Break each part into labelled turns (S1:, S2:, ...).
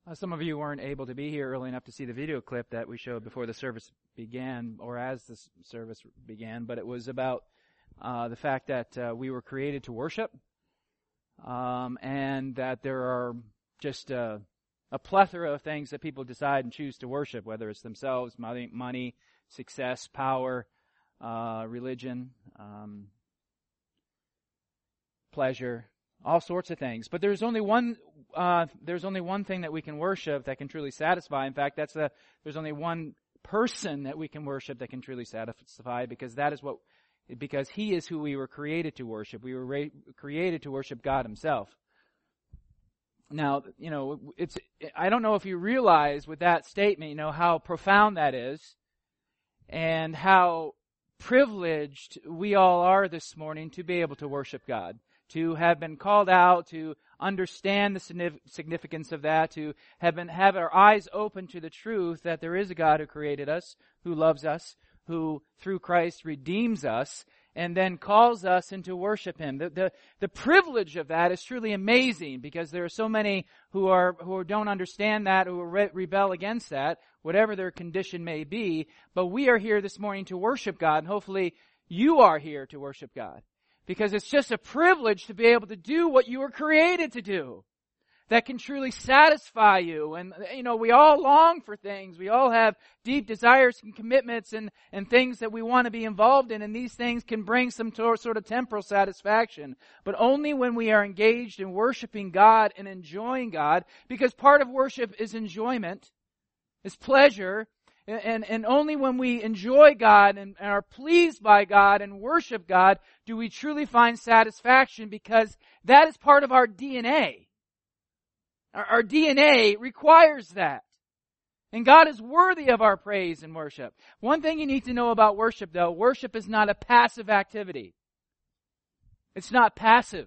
S1: Some of you weren't able to be here early enough to see the video clip that we showed before the service began, or as the service began, but it was about the fact that we were created to worship, and that there are just a plethora of things that people decide and choose to worship, whether it's themselves, money, success, power, religion, pleasure, all sorts of things. But there's only one thing that we can worship that can truly satisfy. In fact, there's only one person that we can worship that can truly satisfy, because He is who we were created to worship. We were created to worship God Himself. Now, I don't know if you realize with that statement, how profound that is, and how privileged we all are this morning to be able to worship God, to have been called out, to understand the significance of that, to have our eyes open to the truth that there is a God who created us, who loves us, who through Christ redeems us, and then calls us into worship Him. The privilege of that is truly amazing, because there are so many who don't understand that, who rebel against that, whatever their condition may be. But we are here this morning to worship God, and hopefully you are here to worship God. Because it's just a privilege to be able to do what you were created to do, that can truly satisfy you. And, we all long for things. We all have deep desires and commitments and things that we want to be involved in. And these things can bring some sort of temporal satisfaction. But only when we are engaged in worshiping God and enjoying God, because part of worship is enjoyment, is pleasure. And only when we enjoy God and are pleased by God and worship God do we truly find satisfaction, because that is part of our DNA. Our DNA requires that. And God is worthy of our praise and worship. One thing you need to know about worship, though, worship is not a passive activity. It's not passive.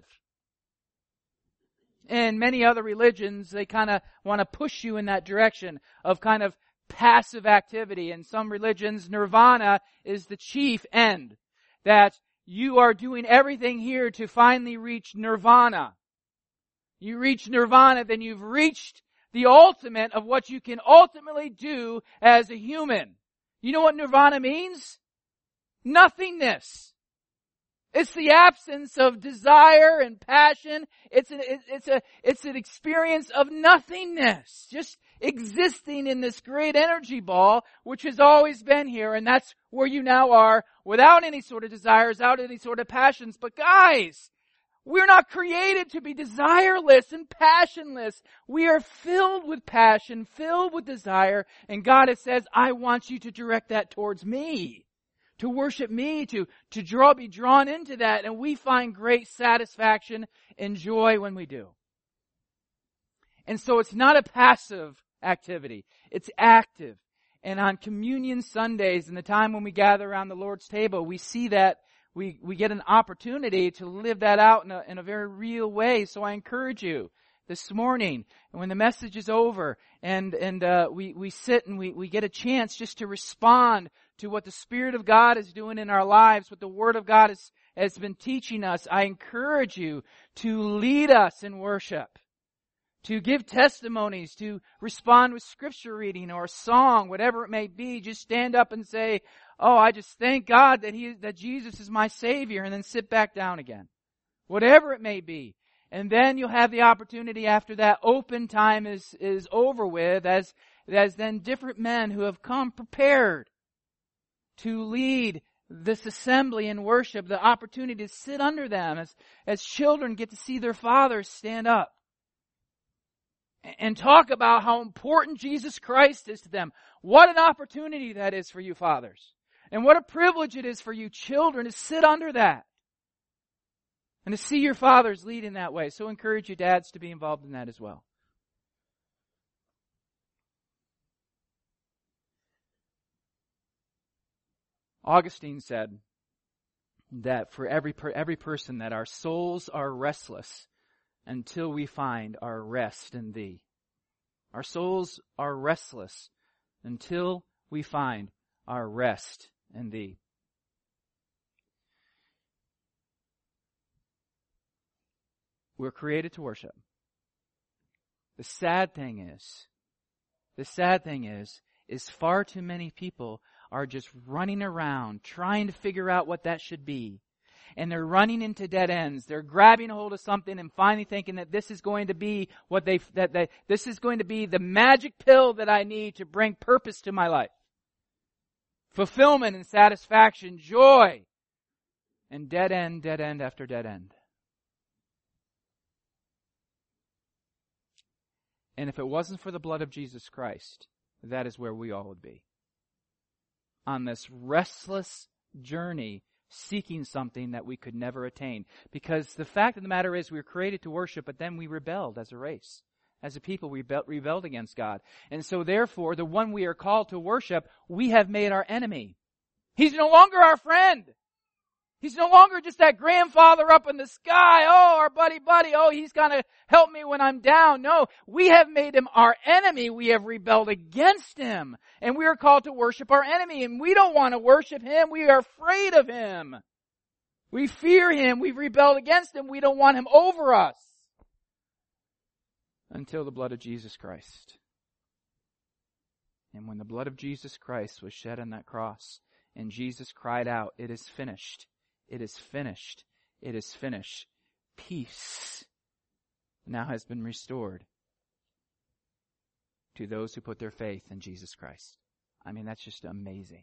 S1: In many other religions, they kind of want to push you in that direction of kind of passive activity. In some religions, nirvana is the chief end. That you are doing everything here to finally reach nirvana. You reach nirvana, then you've reached the ultimate of what you can ultimately do as a human. You know what nirvana means? Nothingness. It's the absence of desire and passion. It's an experience of nothingness. Just existing in this great energy ball, which has always been here, and that's where you now are, without any sort of desires, without any sort of passions. But guys, we're not created to be desireless and passionless. We are filled with passion, filled with desire, and God says, I want you to direct that towards me, to worship me, to be drawn into that, and we find great satisfaction and joy when we do. And so it's not a passive activity. It's active. And on Communion Sundays and the time when we gather around the Lord's table, we see that we get an opportunity to live that out in a very real way. So I encourage you this morning, when the message is over and we sit and we get a chance just to respond to what the Spirit of God is doing in our lives, what the Word of God has been teaching us, I encourage you to lead us in worship, to give testimonies, to respond with scripture reading or a song, whatever it may be. Just stand up and say, oh, I just thank God that Jesus is my Savior, and then sit back down again. Whatever it may be. And then you'll have the opportunity after that open time is over with, as then different men who have come prepared to lead this assembly in worship, the opportunity to sit under them as children get to see their fathers stand up and talk about how important Jesus Christ is to them. What an opportunity that is for you fathers. And what a privilege it is for you children to sit under that and to see your fathers lead in that way. So I encourage you dads to be involved in that as well. Augustine said that for every person that our souls are restless until we find our rest in Thee. Our souls are restless until we find our rest in Thee. We're created to worship. The sad thing is far too many people are just running around trying to figure out what that should be. And they're running into dead ends. They're grabbing a hold of something and finally thinking that this is going to be this is going to be the magic pill that I need to bring purpose to my life. Fulfillment and satisfaction, joy. And dead end after dead end. And if it wasn't for the blood of Jesus Christ, that is where we all would be. On this restless journey, seeking something that we could never attain. Because the fact of the matter is we were created to worship, but then we rebelled as a race. As a people, we rebelled against God. And so therefore, the one we are called to worship, we have made our enemy. He's no longer our friend. He's no longer just that grandfather up in the sky. Oh, our buddy. Oh, he's going to help me when I'm down. No, we have made him our enemy. We have rebelled against him. And we are called to worship our enemy. And we don't want to worship him. We are afraid of him. We fear him. We've rebelled against him. We don't want him over us. Until the blood of Jesus Christ. And when the blood of Jesus Christ was shed on that cross, and Jesus cried out, "It is finished. It is finished. It is finished." Peace now has been restored to those who put their faith in Jesus Christ. I mean, that's just amazing.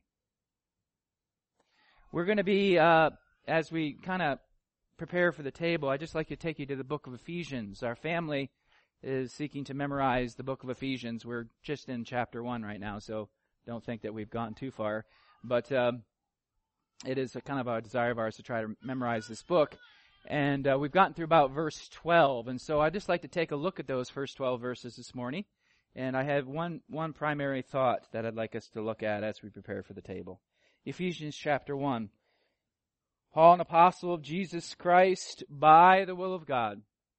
S1: We're going to be, as we kind of prepare for the table, I'd just like to take you to the book of Ephesians. Our family is seeking to memorize the book of Ephesians. We're just in chapter 1 right now, so don't think that we've gone too far. But it is a kind of a desire of ours to try to memorize this book. And we've gotten through about verse 12. And so I'd just like to take a look at those first 12 verses this morning. And I have one primary thought that I'd like us to look at as we prepare for the table. Ephesians chapter 1. Paul, an apostle of Jesus Christ, by the will of God.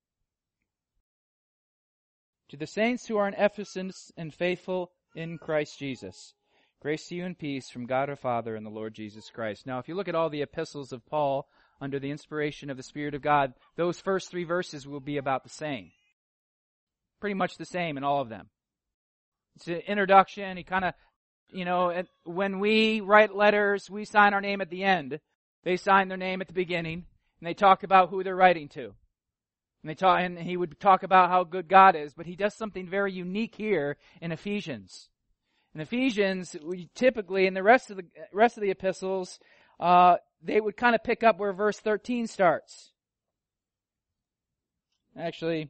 S1: To the saints who are in Ephesus and faithful in Christ Jesus. Grace to you and peace from God our Father and the Lord Jesus Christ. Now, if you look at all the epistles of Paul under the inspiration of the Spirit of God, those first 3 verses will be about the same. Pretty much the same in all of them. It's an introduction. He kind of, when we write letters, we sign our name at the end. They sign their name at the beginning, and they talk about who they're writing to. And he would talk about how good God is, but he does something very unique here in Ephesians. In Ephesians, we typically, in the rest of the epistles, they would kind of pick up where verse 13 starts. Actually,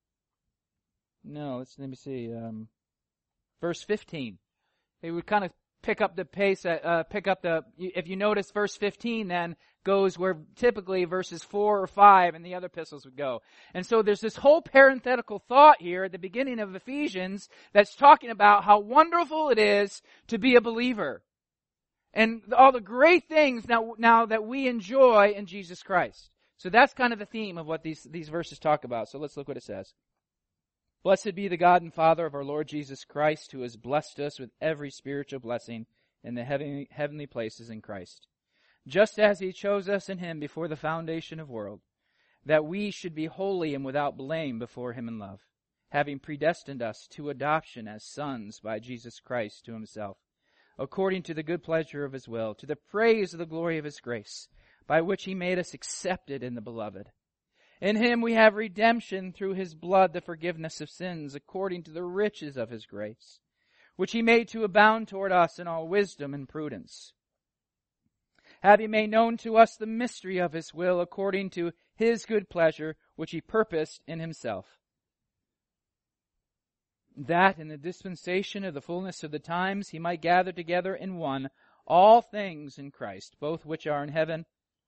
S1: no, let me see. Verse 15. They would kind of pick up the pace, if you notice verse 15 then goes where typically verses 4 or 5 and the other epistles would go. And so there's this whole parenthetical thought here at the beginning of Ephesians that's talking about how wonderful it is to be a believer. And all the great things now that we enjoy in Jesus Christ. So that's kind of the theme of what these verses talk about. So let's look what it says. Blessed be the God and Father of our Lord Jesus Christ, who has blessed us with every spiritual blessing in the heavenly places in Christ, just as he chose us in him before the foundation of the world, that we should be holy and without blame before him in love, having predestined us to adoption as sons by Jesus Christ to himself, according to the good pleasure of his will, to the praise of the glory of his grace, by which he made us accepted in the beloved. In him we have redemption through his blood, the forgiveness of sins, according to the riches of his grace, which he made to abound toward us in all wisdom and prudence, having made known to us the mystery of his will, according to his good pleasure, which he purposed in himself, that in the dispensation of the fullness of the times he might gather together in one all things in Christ, both which are in heaven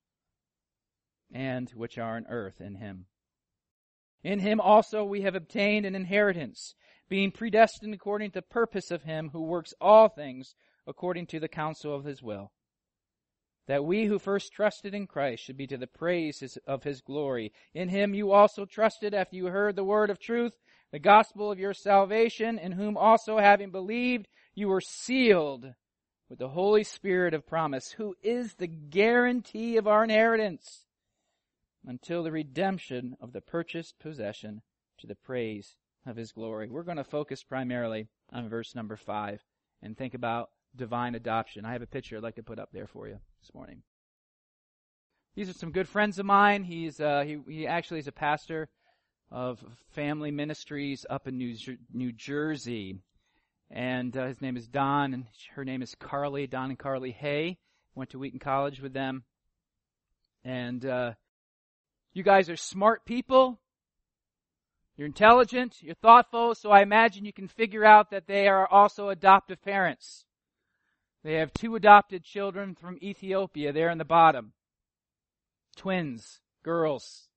S1: and which are in earth in him. In him also we have obtained an inheritance, being predestined according to the purpose of him who works all things according to the counsel of his will, that we who first trusted in Christ should be to the praise of his glory. In him you also trusted after you heard the word of truth, the gospel of your salvation, in whom also having believed you were sealed with the Holy Spirit of promise, who is the guarantee of our inheritance, until the redemption of the purchased possession to the praise of His glory. We're going to focus primarily on verse number 5 and think about divine adoption. I have a picture I'd like to put up there for you this morning. These are some good friends of mine. He actually is a pastor of family ministries up in New Jersey. And his name is Don, and her name is Carly. Don and Carly Hay. Went to Wheaton College with them. And you guys are smart people. You're intelligent. You're thoughtful. So I imagine you can figure out that they are also adoptive parents. They have 2 adopted children from Ethiopia there in the bottom. Twins, girls.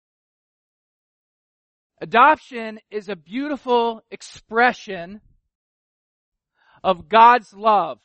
S1: Adoption is a beautiful expression of God's love.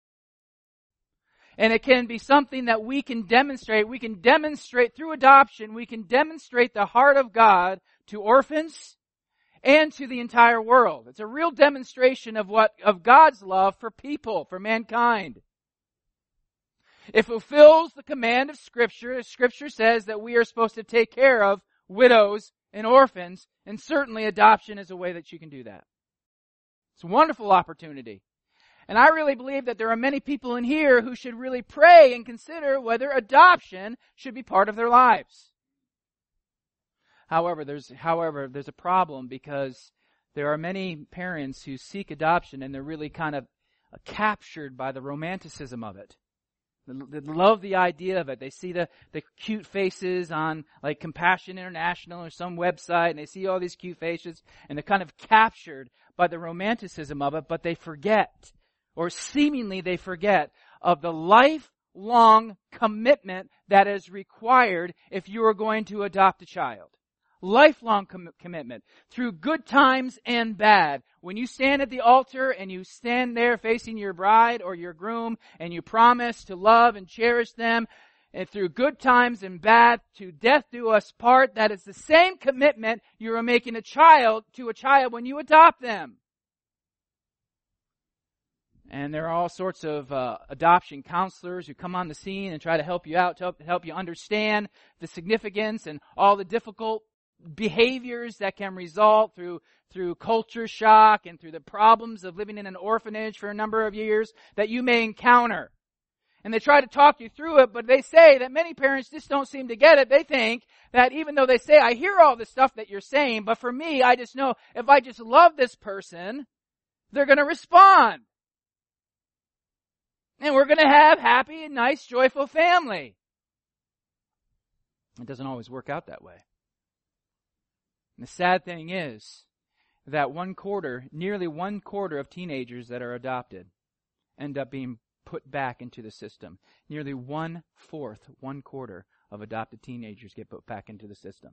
S1: And it can be something that we can demonstrate. We can demonstrate through adoption, we can demonstrate the heart of God to orphans and to the entire world. It's a real demonstration of God's love for people, for mankind. It fulfills the command of Scripture. Scripture says that we are supposed to take care of widows and orphans, and certainly adoption is a way that you can do that. It's a wonderful opportunity. And I really believe that there are many people in here who should really pray and consider whether adoption should be part of their lives. However, there's a problem, because there are many parents who seek adoption and they're really kind of captured by the romanticism of it. They love the idea of it. They see the cute faces on like Compassion International or some website, and they see all these cute faces, and they're kind of captured by the romanticism of it, but they forget, or seemingly they forget, of the lifelong commitment that is required if you are going to adopt a child. Lifelong commitment through good times and bad. When you stand at the altar and you stand there facing your bride or your groom and you promise to love and cherish them, and through good times and bad, to death do us part, that is the same commitment you are making to a child when you adopt them. And there are all sorts of adoption counselors who come on the scene and try to help you out, to help you understand the significance and all the difficult behaviors that can result through culture shock and through the problems of living in an orphanage for a number of years that you may encounter. And they try to talk you through it, but they say that many parents just don't seem to get it. They think that even though they say, I hear all the stuff that you're saying, but for me, I just know if I just love this person, they're going to respond. And we're going to have happy and nice, joyful family. It doesn't always work out that way. And the sad thing is that nearly one quarter of teenagers that are adopted end up being put back into the system. Nearly 1/4, 1/4 of adopted teenagers get put back into the system.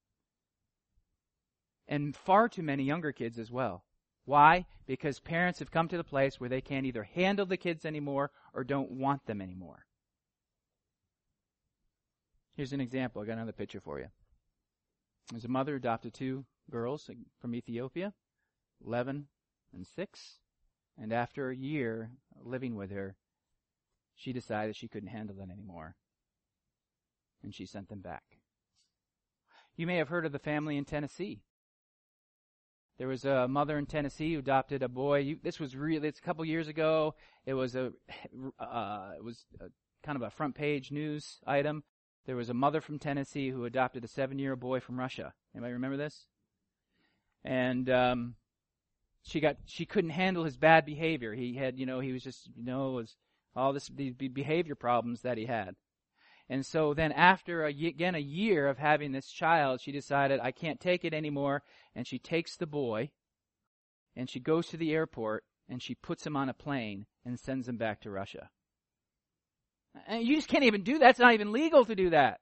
S1: And far too many younger kids as well. Why? Because parents have come to the place where they can't either handle the kids anymore or don't want them anymore. Here's an example. I got another picture for you. There's a mother who adopted 2 girls from Ethiopia, 11 and 6. And after a year living with her, she decided she couldn't handle it anymore. And she sent them back. You may have heard of the family in Tennessee. There was a mother in Tennessee who adopted a boy. It's a couple years ago. It was kind of a front page news item. There was a mother from Tennessee who adopted a 7-year-old boy from Russia. Anybody remember this? And she couldn't handle his bad behavior. He was just was all these behavior problems that he had. And so then after a year of having this child, she decided, I can't take it anymore. And she takes the boy and she goes to the airport and she puts him on a plane and sends him back to Russia. And you just can't even do that. It's not even legal to do that.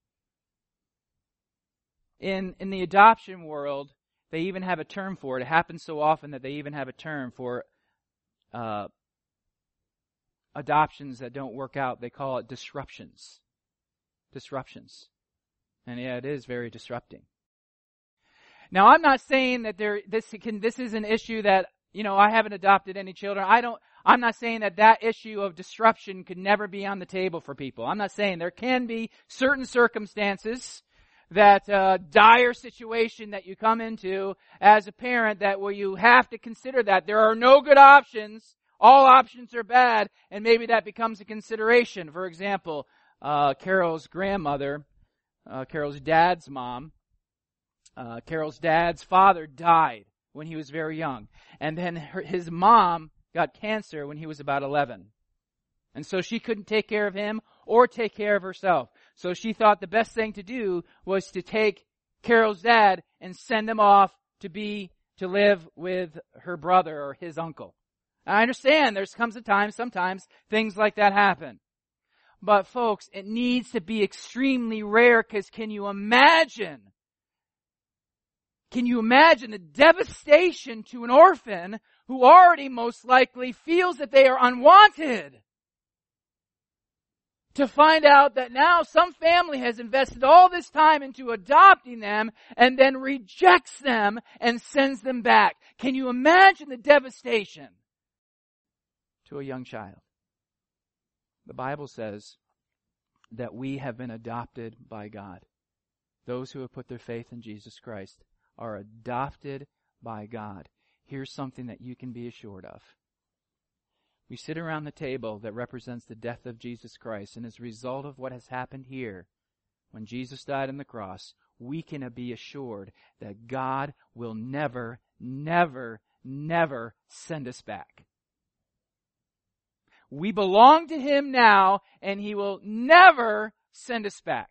S1: In the adoption world, they even have a term for it. It happens so often that they even have a term for adoptions that don't work out. They call it disruptions. Disruptions. And yeah, it is very disrupting. Now, I'm not saying that this is an issue that, I haven't adopted any children. I'm not saying that issue of disruption could never be on the table for people. I'm not saying there can be certain circumstances dire situation that you come into as a parent, that where you have to consider that there are no good options, all options are bad, and maybe that becomes a consideration. For example, Carol's grandmother, Carol's dad's mom, Carol's dad's father died when he was very young, and then his mom got cancer when he was about 11. And so she couldn't take care of him or take care of herself. So she thought the best thing to do was to take Carol's dad and send him off to live with her brother or his uncle. I understand there comes a time, sometimes things like that happen. But folks, it needs to be extremely rare, because can you imagine the devastation to an orphan who already most likely feels that they are unwanted, to find out that now some family has invested all this time into adopting them and then rejects them and sends them back? Can you imagine the devastation to a young child? The Bible says that we have been adopted by God. Those who have put their faith in Jesus Christ are adopted by God. Here's something that you can be assured of. We sit around the table that represents the death of Jesus Christ, and as a result of what has happened here, when Jesus died on the cross, we can be assured that God will never, never, never send us back. We belong to Him now, and He will never send us back.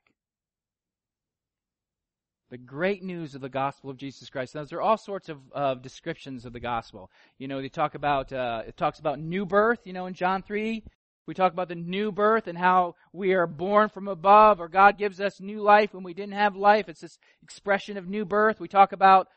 S1: The great news of the gospel of Jesus Christ. Now, there are all sorts of descriptions of the gospel. You know, they talk about, it talks about new birth, in John 3. We talk about the new birth and how we are born from above, or God gives us new life when we didn't have life. It's this expression of new birth. We talk about,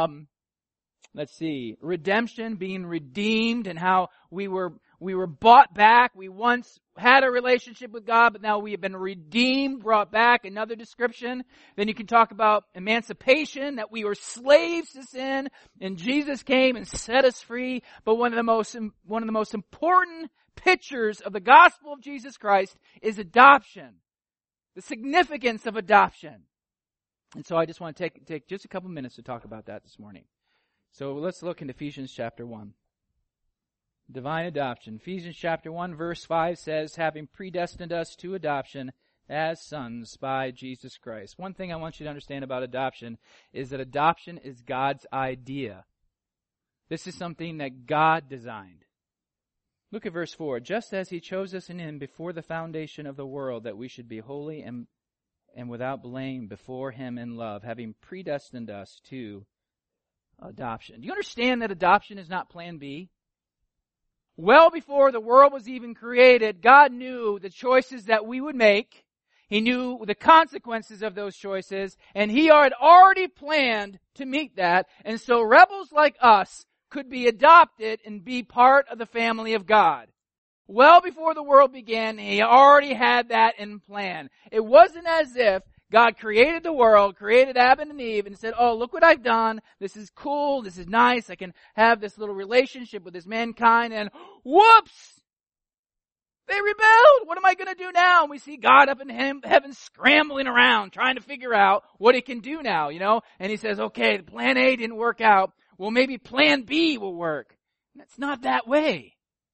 S1: redemption, being redeemed, and how we were bought back. We once had a relationship with God, but now we have been redeemed, brought back. Another description. Then you can talk about emancipation, that we were slaves to sin, and Jesus came and set us free. But one of the most important pictures of the gospel of Jesus Christ is adoption. The significance of adoption. And so I just want to take just a couple minutes to talk about that this morning. So let's look in Ephesians chapter 1. Divine adoption. Ephesians chapter 1 verse 5 says, having predestined us to adoption as sons by Jesus Christ. One thing I want you to understand about adoption is that adoption is God's idea. This is something that God designed. Look at verse 4. Just as He chose us in Him before the foundation of the world, that we should be holy and without blame before Him in love, having predestined us to adoption. Do you understand that adoption is not plan B? Well before the world was even created, God knew the choices that we would make. He knew the consequences of those choices, and He had already planned to meet that. And so rebels like us could be adopted and be part of the family of God. Well before the world began, He already had that in plan. It wasn't as if God created the world, created Adam and Eve, and said, oh, look what I've done. This is cool. This is nice. I can have this little relationship with this mankind. And whoops! They rebelled. What am I going to do now? And we see God up in heaven scrambling around, trying to figure out what He can do now, And He says, okay, plan A didn't work out. Well, maybe plan B will work. And it's not that way.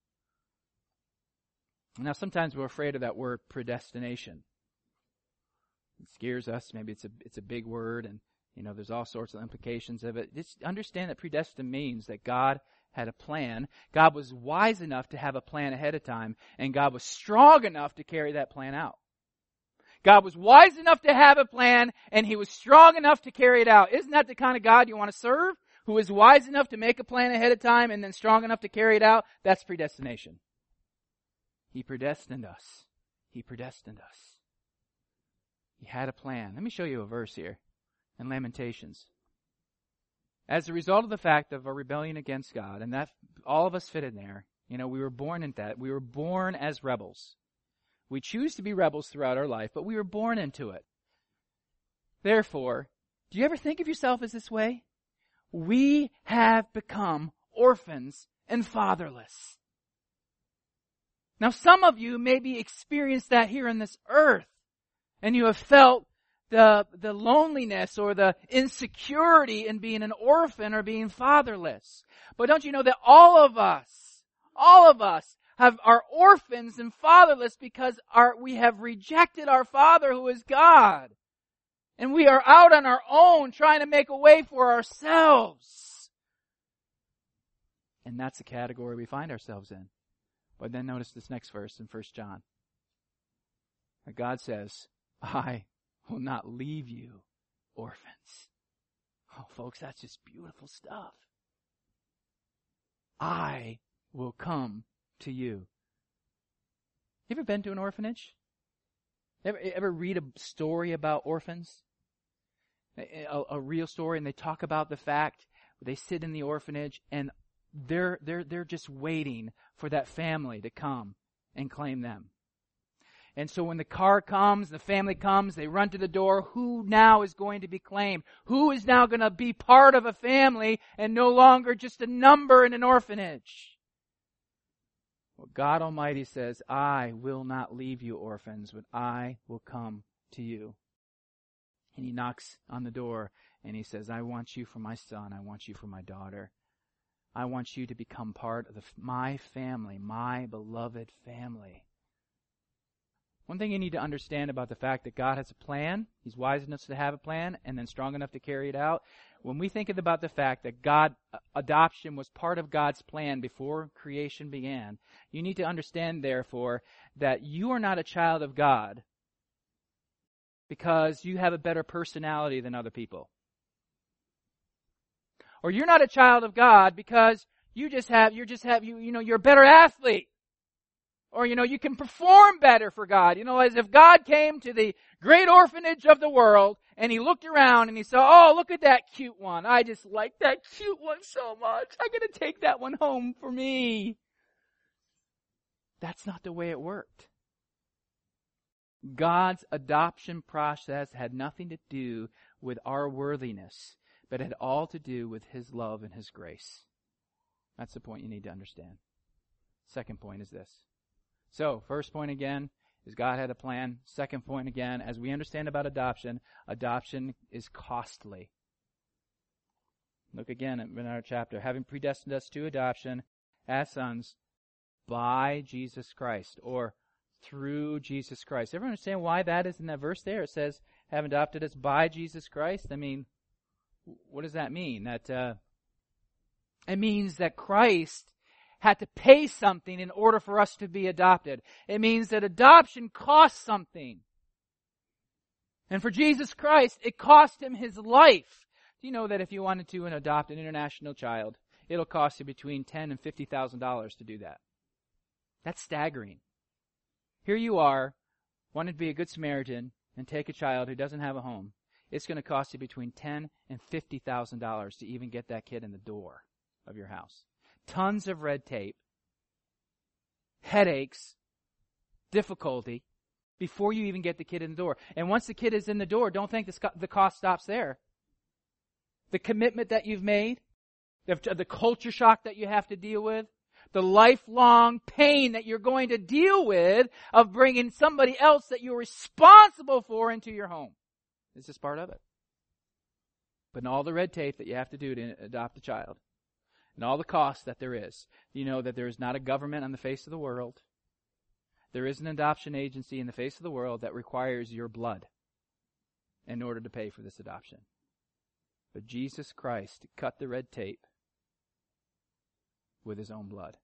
S1: Now, sometimes we're afraid of that word predestination. It scares us. Maybe it's a big word, and there's all sorts of implications of it. Just understand that predestined means that God had a plan. God was wise enough to have a plan ahead of time, and God was strong enough to carry that plan out. God was wise enough to have a plan, and He was strong enough to carry it out. Isn't that the kind of God you want to serve? Who is wise enough to make a plan ahead of time and then strong enough to carry it out? That's predestination. He predestined us. He predestined us. He had a plan. Let me show you a verse here in Lamentations. As a result of the fact of a rebellion against God, and that all of us fit in there, we were born in that. We were born as rebels. We choose to be rebels throughout our life, but we were born into it. Therefore, do you ever think of yourself as this way? We have become orphans and fatherless. Now, some of you maybe experienced that here on this earth. And you have felt the loneliness or the insecurity in being an orphan or being fatherless. But don't you know that all of us are orphans and fatherless because we have rejected our Father who is God. And we are out on our own trying to make a way for ourselves. And that's the category we find ourselves in. But then notice this next verse in 1 John. God says, I will not leave you orphans. Oh, folks, that's just beautiful stuff. I will come to you. You ever been to an orphanage? Ever read a story about orphans? A real story, and they talk about the fact they sit in the orphanage and they're just waiting for that family to come and claim them. And so when the car comes, the family comes, they run to the door. Who now is going to be claimed? Who is now going to be part of a family and no longer just a number in an orphanage? Well, God Almighty says, I will not leave you orphans, but I will come to you. And He knocks on the door and He says, I want you for my son. I want you for my daughter. I want you to become part of my family, my beloved family. One thing you need to understand about the fact that God has a plan, He's wise enough to have a plan, and then strong enough to carry it out. When we think about the fact that adoption was part of God's plan before creation began, you need to understand, therefore, that you are not a child of God because you have a better personality than other people. Or you're not a child of God because you're a better athlete. Or, you can perform better for God. As if God came to the great orphanage of the world and He looked around and He saw, oh, look at that cute one. I just like that cute one so much. I'm going to take that one home for me. That's not the way it worked. God's adoption process had nothing to do with our worthiness, but had all to do with His love and His grace. That's the point you need to understand. Second point is this. So, first point again is God had a plan. Second point again, as we understand about adoption is costly. Look again in our chapter. Having predestined us to adoption as sons by Jesus Christ, or through Jesus Christ. Everyone understand why that is in that verse there? It says, have adopted us by Jesus Christ. I mean, what does that mean? That it means that Christ had to pay something in order for us to be adopted. It means that adoption costs something. And for Jesus Christ, it cost Him His life. Do you know that if you wanted to adopt an international child, it'll cost you between $10,000 and $50,000 to do that? That's staggering. Here you are, wanting to be a good Samaritan and take a child who doesn't have a home. It's going to cost you between $10,000 and $50,000 to even get that kid in the door of your house. Tons of red tape, headaches, difficulty before you even get the kid in the door. And once the kid is in the door, don't think the cost stops there. The commitment that you've made, the culture shock that you have to deal with, the lifelong pain that you're going to deal with of bringing somebody else that you're responsible for into your home. This is part of it. But in all the red tape that you have to do to adopt a child, and all the cost that there is, you know that there is not a government on the face of the world. There is an adoption agency in the face of the world that requires your blood in order to pay for this adoption. But Jesus Christ cut the red tape with His own blood.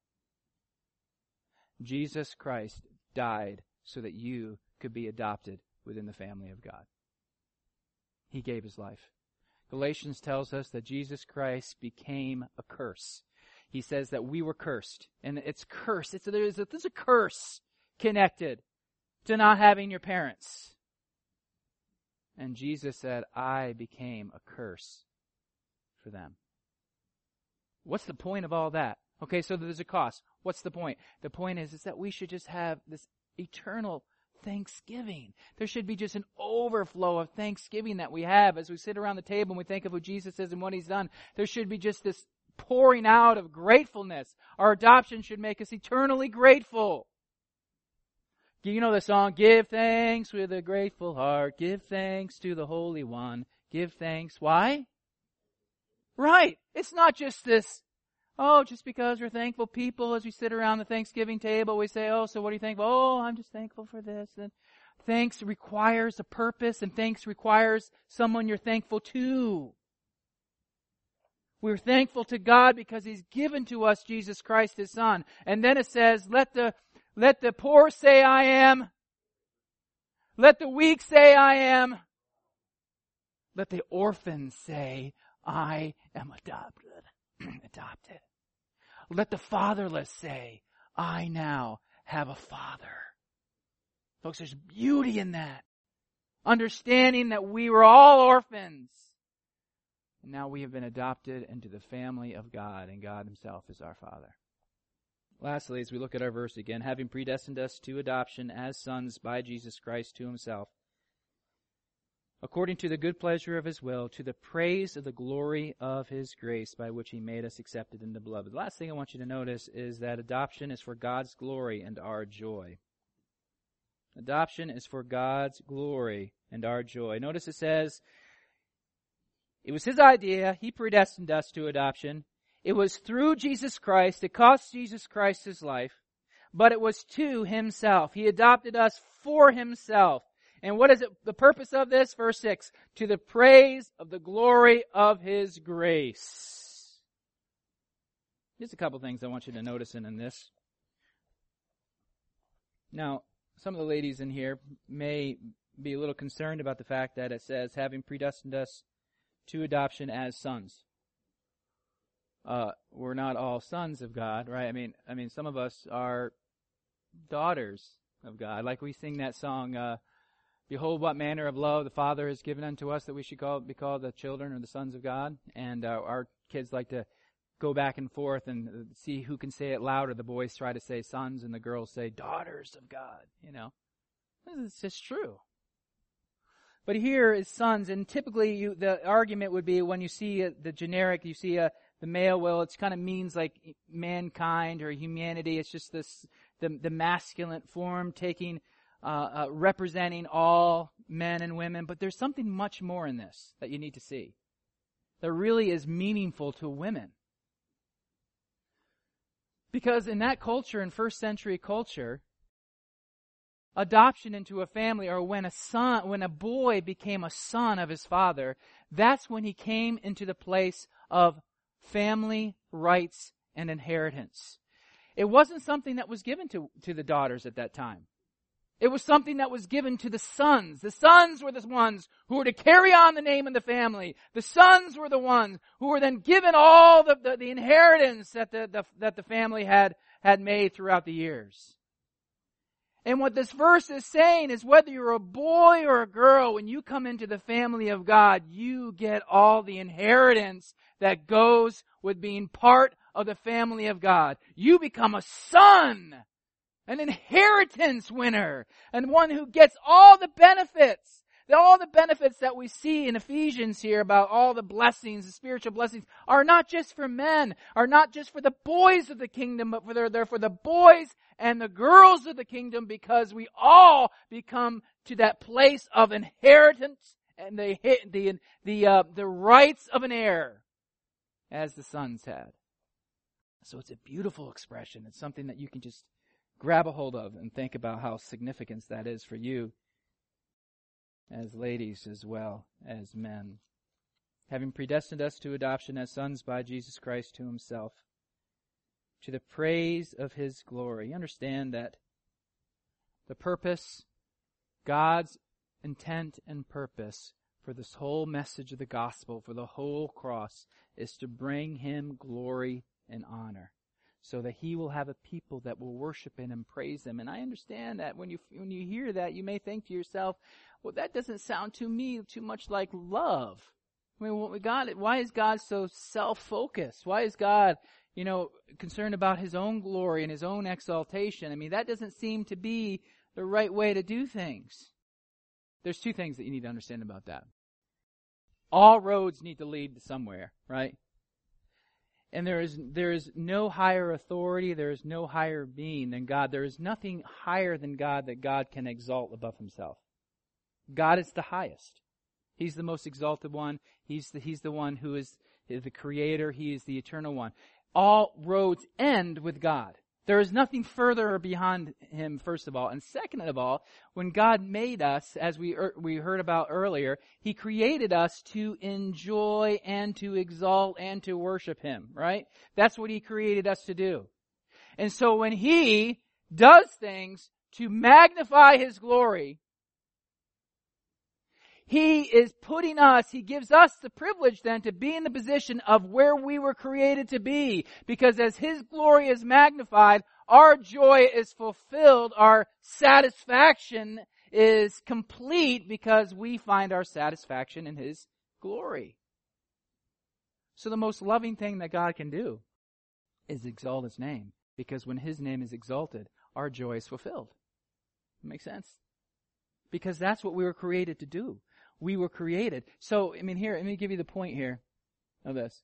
S1: Jesus Christ died so that you could be adopted within the family of God. He gave His life. Galatians tells us that Jesus Christ became a curse. He says that we were cursed. And it's cursed. There's a curse connected to not having your parents. And Jesus said, I became a curse for them. What's the point of all that? Okay, so there's a cost. What's the point? The point is that we should just have this eternal thanksgiving. There should be just an overflow of thanksgiving that we have as we sit around the table and we think of who Jesus is and what He's done. There should be just this pouring out of gratefulness. Our adoption should make us eternally grateful. You know the song, give thanks with a grateful heart, give thanks to the Holy One, give thanks. Why? Right. It's not just this, just because we're thankful people as we sit around the Thanksgiving table, we say, so what are you thankful? I'm just thankful for this. And thanks requires a purpose, and thanks requires someone you're thankful to. We're thankful to God because He's given to us Jesus Christ, His Son. And then it says, let the poor say I am. Let the weak say I am. Let the orphans say I am adopted. Let the fatherless say, I now have a father. Folks, there's beauty in that. Understanding that we were all orphans. And now we have been adopted into the family of God, and God Himself is our Father. Lastly, as we look at our verse again, having predestined us to adoption as sons by Jesus Christ to Himself, according to the good pleasure of His will, to the praise of the glory of His grace, by which He made us accepted in the beloved. The last thing I want you to notice is that adoption is for God's glory and our joy. Adoption is for God's glory and our joy. Notice it says, it was His idea. He predestined us to adoption. It was through Jesus Christ. It cost Jesus Christ His life. But it was to Himself. He adopted us for Himself. And what is it? The purpose of this? Verse 6. To the praise of the glory of His grace. Just a couple things I want you to notice in this. Now, some of the ladies in here may be a little concerned about the fact that it says, having predestined us to adoption as sons. We're not all sons of God, right? I mean, some of us are daughters of God. Like we sing that song, behold what manner of love the Father has given unto us that we should be called the children or the sons of God. And our kids like to go back and forth and see who can say it louder. The boys try to say sons and the girls say daughters of God, It's just true. But here is sons, and typically the argument would be when you see the generic, you see the male, well, it kind of means like mankind or humanity. It's just the masculine form taking, representing all men and women. But there's something much more in this that you need to see that really is meaningful to women. Because in that culture, in first century culture, adoption into a family, or when a boy became a son of his father, that's when he came into the place of family rights and inheritance. It wasn't something that was given to the daughters at that time. It was something that was given to the sons. The sons were the ones who were to carry on the name of the family. The sons were the ones who were then given all the inheritance that the family had made throughout the years. And what this verse is saying is whether you're a boy or a girl, when you come into the family of God, you get all the inheritance that goes with being part of the family of God. You become a son, an inheritance winner, and one who gets all the benefits. All the benefits that we see in Ephesians here about all the blessings, the spiritual blessings, are not just for men, are not just for the boys of the kingdom, but they're for the boys and the girls of the kingdom, because we all become to that place of inheritance and the rights of an heir, as the sons had. So it's a beautiful expression. It's something that you can just grab a hold of and think about how significant that is for you, as ladies as well as men. Having predestined us to adoption as sons by Jesus Christ to Himself, to the praise of His glory. You understand that the purpose, God's intent and purpose for this whole message of the gospel, for the whole cross, is to bring Him glory and honor, so that He will have a people that will worship Him and praise Him. And I understand that when you hear that, you may think to yourself, well, that doesn't sound to me too much like love. I mean, why is God so self-focused? Why is God, concerned about His own glory and His own exaltation? I mean, that doesn't seem to be the right way to do things. There's two things that you need to understand about that. All roads need to lead to somewhere, right? And there is no higher authority, there is no higher being than God. There is nothing higher than God that God can exalt above himself. God is the highest. He's the most exalted one. He's the one who is the creator. He is the eternal one. All roads end with God. There is nothing further or beyond him, first of all. And second of all, when God made us, as we heard about earlier, he created us to enjoy and to exalt and to worship him, right? That's what he created us to do. And so when he does things to magnify his glory, he is putting us, he gives us the privilege then to be in the position of where we were created to be. Because as his glory is magnified, our joy is fulfilled, our satisfaction is complete because we find our satisfaction in his glory. So the most loving thing that God can do is exalt his name. Because when his name is exalted, our joy is fulfilled. Make sense? Because that's what we were created to do. We were created. So, here, let me give you the point here of this.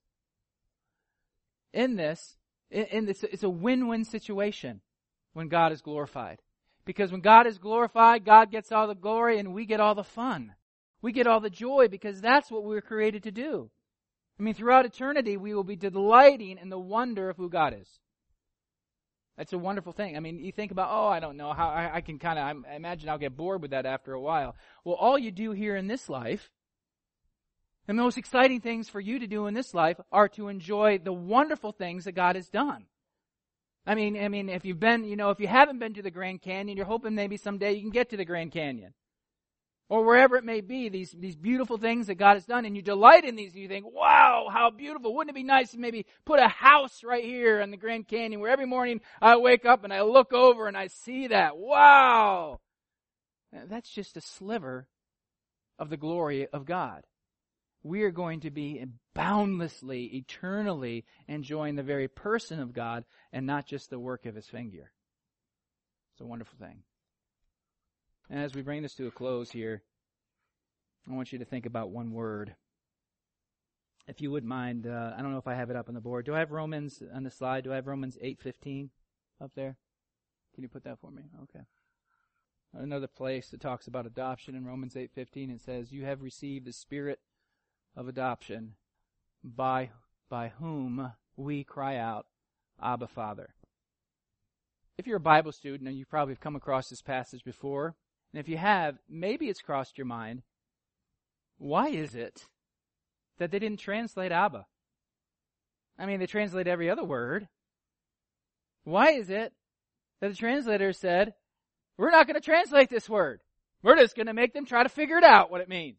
S1: In this, it's a win-win situation when God is glorified. Because when God is glorified, God gets all the glory and we get all the fun. We get all the joy because that's what we were created to do. Throughout eternity, we will be delighting in the wonder of who God is. That's a wonderful thing. You think about, I don't know how I can I imagine I'll get bored with that after a while. Well, all you do here in this life, the most exciting things for you to do in this life are to enjoy the wonderful things that God has done. If you've been, if you haven't been to the Grand Canyon, you're hoping maybe someday you can get to the Grand Canyon. Or wherever it may be, these beautiful things that God has done, and you delight in these, and you think, wow, how beautiful. Wouldn't it be nice to maybe put a house right here in the Grand Canyon where every morning I wake up and I look over and I see that. Wow! That's just a sliver of the glory of God. We are going to be boundlessly, eternally enjoying the very person of God and not just the work of his finger. It's a wonderful thing. And as we bring this to a close here, I want you to think about one word. If you wouldn't mind, I don't know if I have it up on the board. Do I have Romans on the slide? Do I have Romans 8:15 up there? Can you put that for me? Okay. Another place that talks about adoption in Romans 8:15, it says, "You have received the spirit of adoption by whom we cry out, Abba, Father." If you're a Bible student, and you probably have come across this passage before, and if you have, maybe it's crossed your mind, why is it that they didn't translate Abba? They translate every other word. Why is it that the translator said, we're not going to translate this word. We're just going to make them try to figure it out what it means.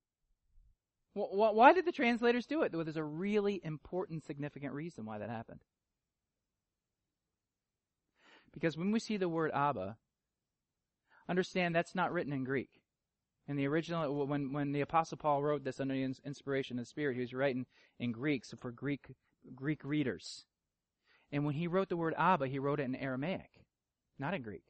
S1: Why did the translators do it? Well, there's a really important, significant reason why that happened. Because when we see the word Abba, understand that's not written in Greek. In the original, when the Apostle Paul wrote this under the inspiration of the Spirit, he was writing in Greek, so for Greek readers. And when he wrote the word Abba, he wrote it in Aramaic, not in Greek.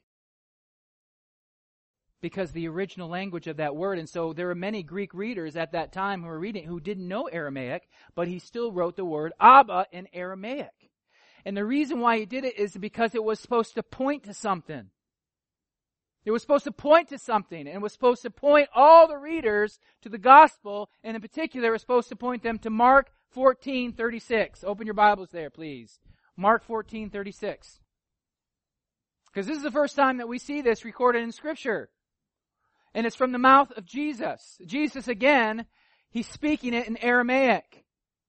S1: Because the original language of that word, and so there were many Greek readers at that time who were reading who didn't know Aramaic, but he still wrote the word Abba in Aramaic. And the reason why he did it is because it was supposed to point to something. It was supposed to point to something, and it was supposed to point all the readers to the gospel, and in particular, it was supposed to point them to Mark 14:36. Open your Bibles there, please. Mark 14:36. Because this is the first time that we see this recorded in Scripture. And it's from the mouth of Jesus. Jesus, again, he's speaking it in Aramaic.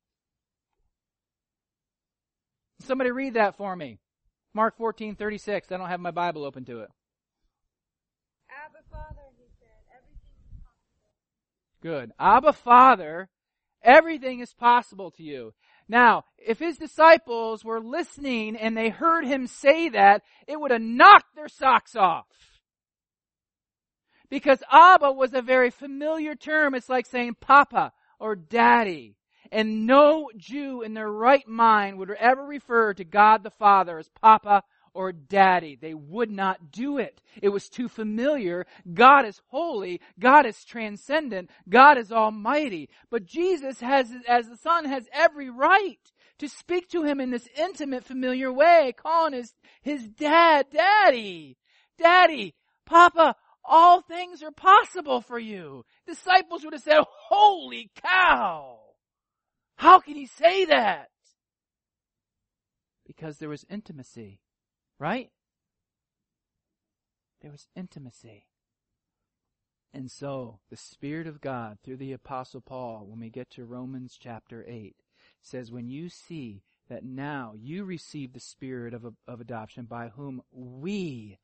S1: Somebody read that for me. Mark 14:36. I don't have my Bible open to it.
S2: Abba, Father, he said, everything is possible.
S1: Good. Abba, Father, everything is possible to you. Now, if his disciples were listening and they heard him say that, it would have knocked their socks off. Because Abba was a very familiar term. It's like saying Papa or Daddy. And no Jew in their right mind would ever refer to God the Father as Papa or Daddy. They would not do it. It was too familiar. God is holy. God is transcendent. God is almighty. But Jesus, as the Son, has every right to speak to him in this intimate, familiar way, calling his dad, Daddy, Daddy, Papa, all things are possible for you. Disciples would have said, holy cow! How can he say that? Because there was intimacy, right? There was intimacy. And so, the Spirit of God, through the Apostle Paul, when we get to Romans chapter 8, says, when you see that now you receive the Spirit of adoption, by whom we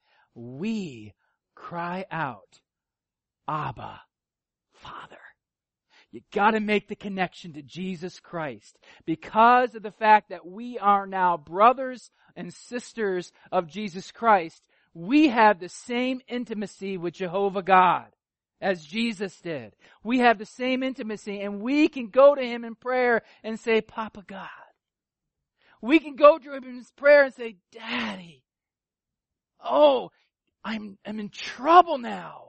S1: cry out, Abba, Father. You got to make the connection to Jesus Christ. Because of the fact that we are now brothers and sisters of Jesus Christ, we have the same intimacy with Jehovah God as Jesus did. We have the same intimacy, and we can go to him in prayer and say, Papa God. We can go to him in prayer and say, Daddy, oh, I'm in trouble now.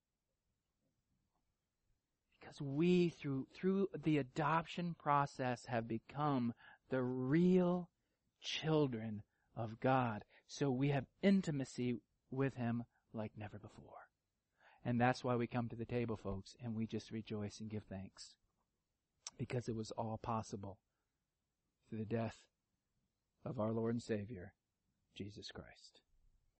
S1: Because we, through the adoption process, have become the real children of God. So we have intimacy with him like never before. And that's why we come to the table, folks, and we just rejoice and give thanks. Because it was all possible through the death of our Lord and Savior, Jesus Christ.